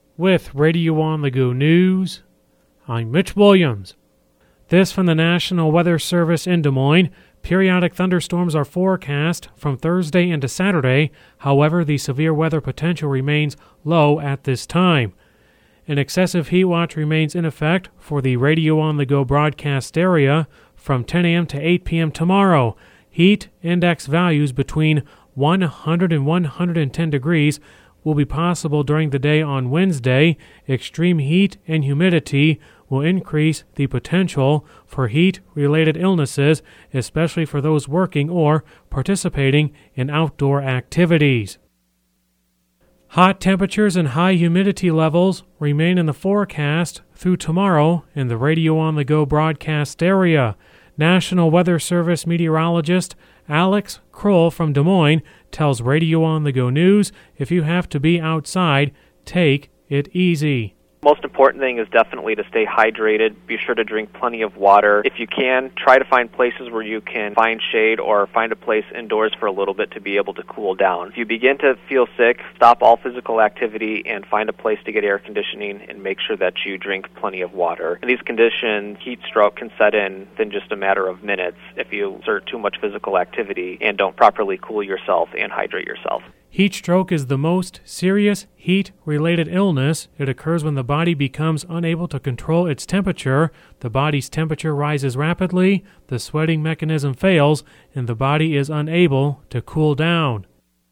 With Radio on the Go News, I'm Mitch Williams. This from the National Weather Service in Des Moines. Periodic thunderstorms are forecast from Thursday into Saturday. However, the severe weather potential remains low at this time. An excessive heat watch remains in effect for the Radio on the Go broadcast area from 10 a.m. to 8 p.m. tomorrow. Heat index values between 100 and 110 degrees will be possible during the day on Wednesday. Extreme heat and humidity will increase the potential for heat-related illnesses, especially for those working or participating in outdoor activities. Hot temperatures and high humidity levels remain in the forecast through tomorrow in the Radio on the Go broadcast area. National Weather Service meteorologist Alex Kroll from Des Moines tells Radio on the Go News, if you have to be outside, take it easy. Most important thing is definitely to stay hydrated. Be sure to drink plenty of water. If you can, try to find places where you can find shade or find a place indoors for a little bit to be able to cool down. If you begin to feel sick, stop all physical activity and find a place to get air conditioning and make sure that you drink plenty of water. In these conditions, heat stroke can set in within just a matter of minutes if you exert too much physical activity and don't properly cool yourself and hydrate yourself. Heat stroke is the most serious heat-related illness. It occurs when the body becomes unable to control its temperature. The body's temperature rises rapidly, the sweating mechanism fails, and the body is unable to cool down.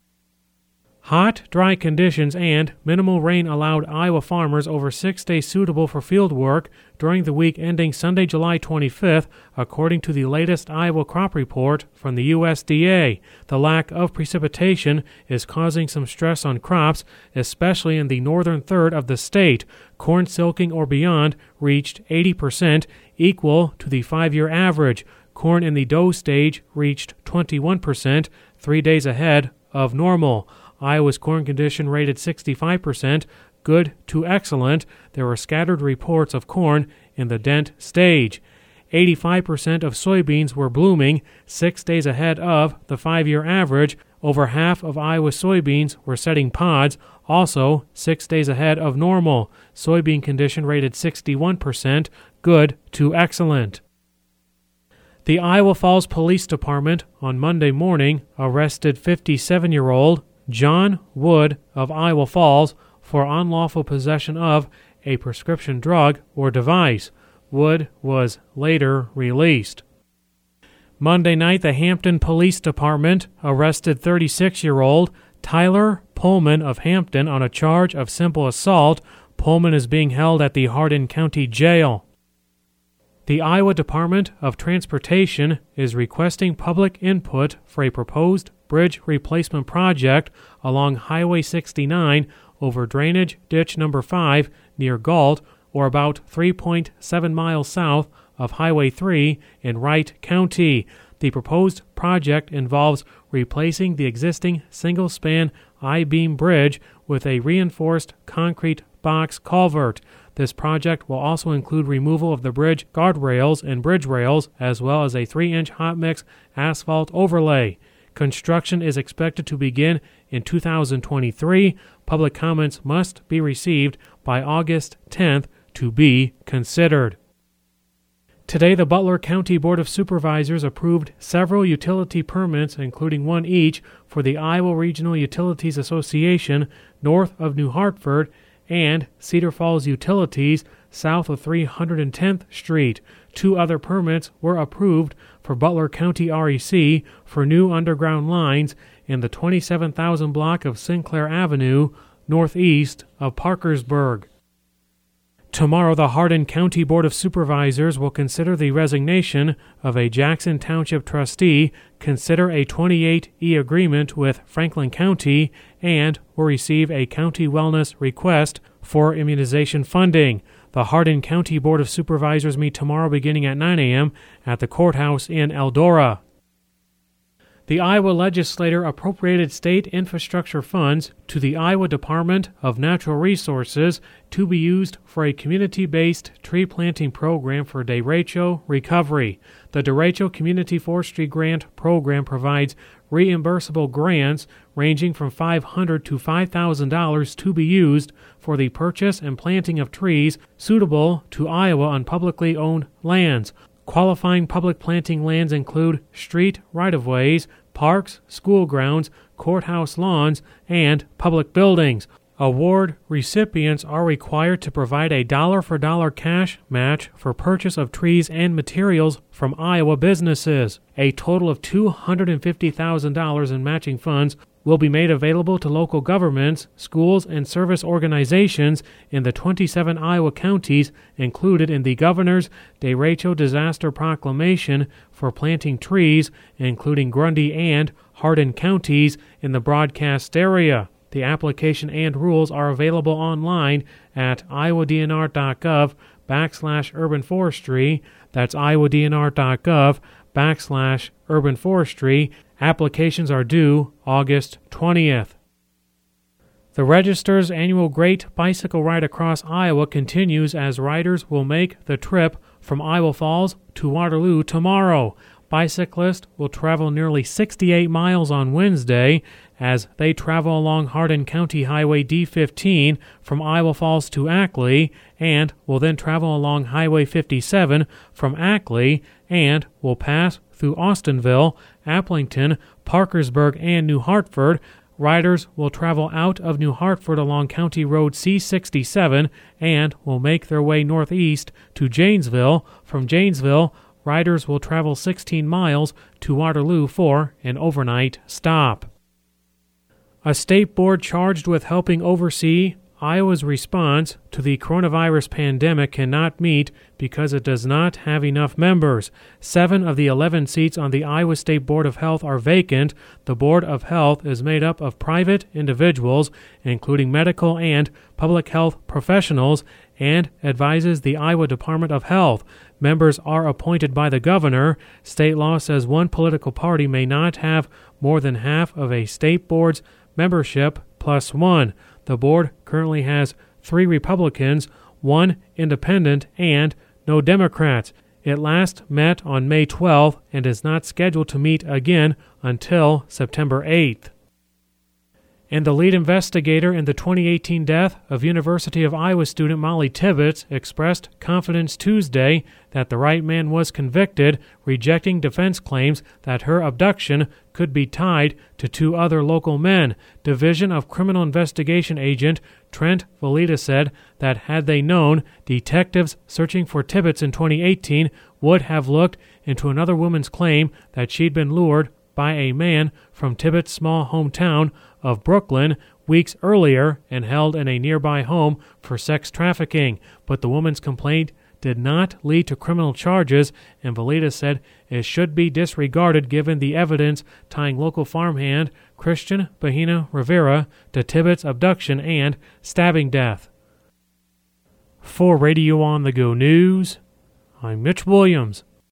Hot, dry conditions and minimal rain allowed Iowa farmers over 6 days suitable for field work during the week ending Sunday, July 25th, according to the latest Iowa crop report from the USDA. The lack of precipitation is causing some stress on crops, especially in the northern third of the state. Corn silking or beyond reached 80%, equal to the 5-year average. Corn in the dough stage reached 21%, 3 days ahead of normal. Iowa's corn condition rated 65%, good to excellent. There were scattered reports of corn in the dent stage. 85% of soybeans were blooming, 6 days ahead of the 5-year average. Over half of Iowa's soybeans were setting pods, also 6 days ahead of normal. Soybean condition rated 61%, good to excellent. The Iowa Falls Police Department on Monday morning arrested 57-year-old John Wood of Iowa Falls for unlawful possession of a prescription drug or device. Wood was later released. Monday night, the Hampton Police Department arrested 36-year-old Tyler Pullman of Hampton on a charge of simple assault. Pullman is being held at the Hardin County Jail. The Iowa Department of Transportation is requesting public input for a proposed bridge replacement project along Highway 69 over Drainage Ditch Number 5 near Galt, or about 3.7 miles south of Highway 3 in Wright County. The proposed project involves replacing the existing single-span I-beam bridge with a reinforced concrete box culvert. This project will also include removal of the bridge guardrails and bridge rails, as well as a 3-inch hot mix asphalt overlay. Construction is expected to begin in 2023. Public comments must be received by August 10th to be considered. Today, the Butler County Board of Supervisors approved several utility permits, including one each for the Iowa Regional Utilities Association north of New Hartford and Cedar Falls Utilities south of 310th Street. 2 other permits were approved for Butler County REC for new underground lines in the 27,000 block of Sinclair Avenue northeast of Parkersburg. Tomorrow, the Hardin County Board of Supervisors will consider the resignation of a Jackson Township trustee, consider a 28E agreement with Franklin County, and will receive a county wellness request for immunization funding. The Hardin County Board of Supervisors meet tomorrow beginning at 9 a.m. at the courthouse in Eldora. The Iowa legislature appropriated state infrastructure funds to the Iowa Department of Natural Resources to be used for a community-based tree planting program for derecho recovery. The Derecho Community Forestry Grant Program provides reimbursable grants ranging from $500 to $5,000 to be used for the purchase and planting of trees suitable to Iowa on publicly owned lands. Qualifying public planting lands include street right-of-ways, parks, school grounds, courthouse lawns, and public buildings. Award recipients are required to provide a dollar-for-dollar cash match for purchase of trees and materials from Iowa businesses. A total of $250,000 in matching funds will be made available to local governments, schools, and service organizations in the 27 Iowa counties included in the Governor's Derecho Disaster Proclamation for planting trees, including Grundy and Hardin counties in the broadcast area. The application and rules are available online at iowadnr.gov/urban forestry. That's iowadnr.gov/urban forestry. Applications are due August 20th. The Register's annual Great Bicycle Ride Across Iowa continues as riders will make the trip from Iowa Falls to Waterloo tomorrow. Bicyclists will travel nearly 68 miles on Wednesday as they travel along Hardin County Highway D15 from Iowa Falls to Ackley, and will then travel along Highway 57 from Ackley and will pass through Austinville, Applington, Parkersburg, and New Hartford. Riders will travel out of New Hartford along County Road C67 and will make their way northeast to Janesville. From Janesville, riders will travel 16 miles to Waterloo for an overnight stop. A state board charged with helping oversee Iowa's response to the coronavirus pandemic cannot meet because it does not have enough members. 7 of the 11 seats on the Iowa State Board of Health are vacant. The Board of Health is made up of private individuals, including medical and public health professionals, and advises the Iowa Department of Health. Members are appointed by the governor. State law says one political party may not have more than half of a state board's membership plus one. The board currently has 3 Republicans, 1 Independent, and no Democrats. It last met on May 12th and is not scheduled to meet again until September 8th. And the lead investigator in the 2018 death of University of Iowa student Molly Tibbetts expressed confidence Tuesday that the right man was convicted, rejecting defense claims that her abduction could be tied to 2 other local men. Division of Criminal Investigation agent Trent Valita said that had they known, detectives searching for Tibbetts in 2018 would have looked into another woman's claim that she'd been lured by a man from Tibbetts' small hometown of Brooklyn weeks earlier and held in a nearby home for sex trafficking. But the woman's complaint did not lead to criminal charges, and Valita said it should be disregarded given the evidence tying local farmhand Christian Bahina Rivera to Tibbetts' abduction and stabbing death. For Radio On The Go News, I'm Mitch Williams.